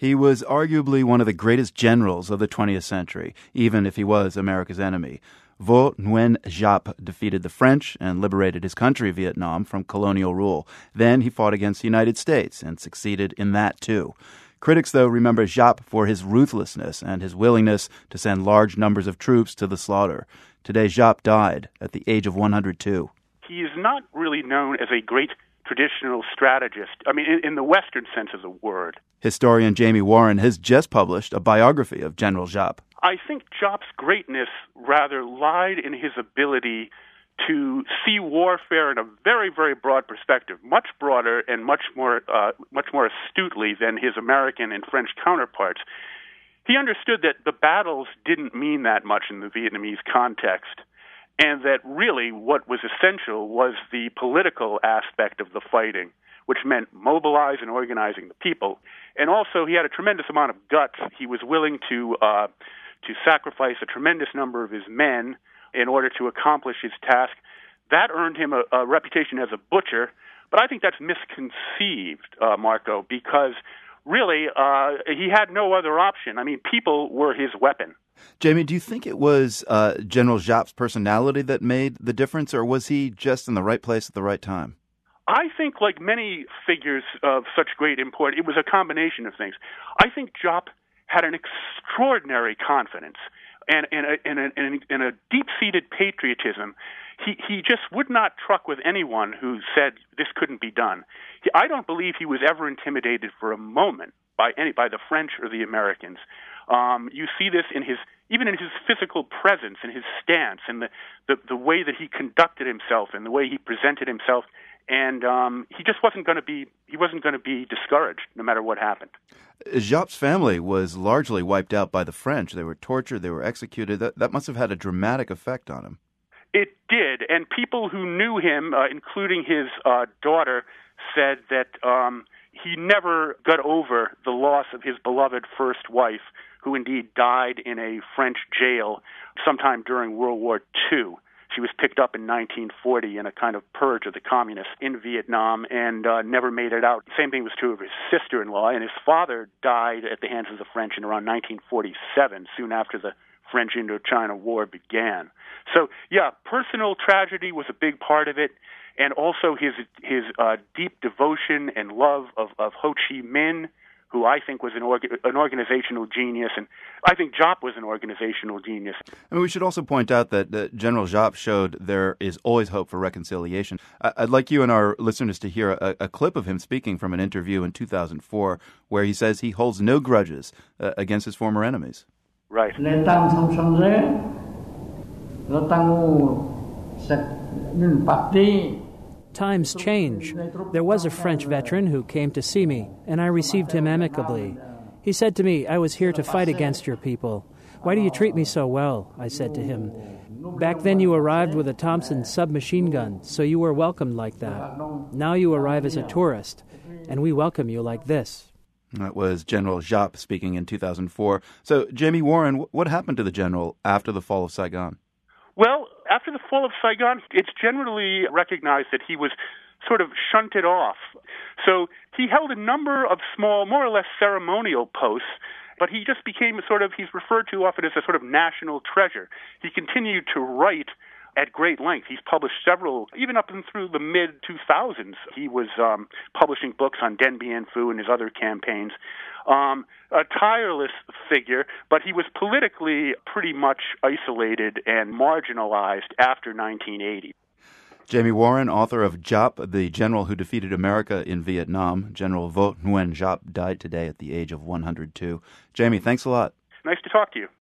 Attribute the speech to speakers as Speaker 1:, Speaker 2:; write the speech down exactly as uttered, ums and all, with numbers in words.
Speaker 1: He was arguably one of the greatest generals of the twentieth century, even if he was America's enemy. Vo Nguyen Giap defeated the French and liberated his country, Vietnam, from colonial rule. Then he fought against the United States and succeeded in that, too. Critics, though, remember Giap for his ruthlessness and his willingness to send large numbers of troops to the slaughter. Today, Giap died at the age of one hundred two.
Speaker 2: He is not really known as a great traditional strategist, I mean, in, in the Western sense of the word.
Speaker 1: Historian Jamie Warren has just published a biography of General Giap.
Speaker 2: I think Giap's greatness rather lied in his ability to see warfare in a very, very broad perspective, much broader and much more, uh, much more astutely than his American and French counterparts. He understood that the battles didn't mean that much in the Vietnamese context, and that really what was essential was the political aspect of the fighting, which meant mobilize and organizing the people. And also, he had a tremendous amount of guts. He was willing to uh, to sacrifice a tremendous number of his men in order to accomplish his task. That earned him a, a reputation as a butcher, but I think that's misconceived, uh, Marco, because really uh, he had no other option. I mean, people were his weapon.
Speaker 1: Jamie, do you think it was uh, General Giap's personality that made the difference, or was he just in the right place at the right time?
Speaker 2: I think, like many figures of such great import, it was a combination of things. I think Giap had an extraordinary confidence and, and, a, and, a, and a deep-seated patriotism. He, he just would not truck with anyone who said this couldn't be done. He, I don't believe he was ever intimidated for a moment by any by the French or the Americans. Um, you see this in his even in his physical presence, in his stance, and the, the, the way that he conducted himself and the way he presented himself. And um, he just wasn't going to be he wasn't going to be discouraged no matter what happened.
Speaker 1: Giap's family was largely wiped out by the French. They were tortured, they were executed. That, that must have had a dramatic effect on him.
Speaker 2: It did, and people who knew him, uh, including his uh, daughter, said that um, he never got over the loss of his beloved first wife, who indeed died in a French jail sometime during World War Two. She was picked up in nineteen forty in a kind of purge of the communists in Vietnam and uh, never made it out. Same thing was true of his sister-in-law, and his father died at the hands of the French in around nineteen forty-seven, soon after the French Indochina War began. So, yeah, personal tragedy was a big part of it, and also his his uh, deep devotion and love of, of Ho Chi Minh, who I think was an, orga- an organizational genius, and I think Giap was an organizational genius.
Speaker 1: And we should also point out that, that General Giap showed there is always hope for reconciliation. I'd like you and our listeners to hear a, a clip of him speaking from an interview in two thousand four, where he says he holds no grudges uh, against his former enemies.
Speaker 2: Right.
Speaker 3: Times change. There was a French veteran who came to see me, and I received him amicably. He said to me, "I was here to fight against your people. Why do you treat me so well?" I said to him. "Back then you arrived with a Thompson submachine gun, so you were welcomed like that. Now you arrive as a tourist, and we welcome you like this."
Speaker 1: That was General Giap speaking in two thousand four. So, Jamie Warren, what happened to the general after the fall of Saigon?
Speaker 2: Well, after the fall of Saigon, it's generally recognized that he was sort of shunted off. So he held a number of small, more or less ceremonial posts, but he just became a sort of, he's referred to often as a sort of national treasure. He continued to write at great length. He's published several, even up and through the mid two thousands. He was um, publishing books on Dien Bien Phu and his other campaigns. Um, a tireless figure, but he was politically pretty much isolated and marginalized after nineteen eighty.
Speaker 1: Jamie Warren, author of Giap, the general who defeated America in Vietnam. General Vo Nguyen Giap died today at the age of one hundred two. Jamie, thanks a lot.
Speaker 2: Nice to talk to you.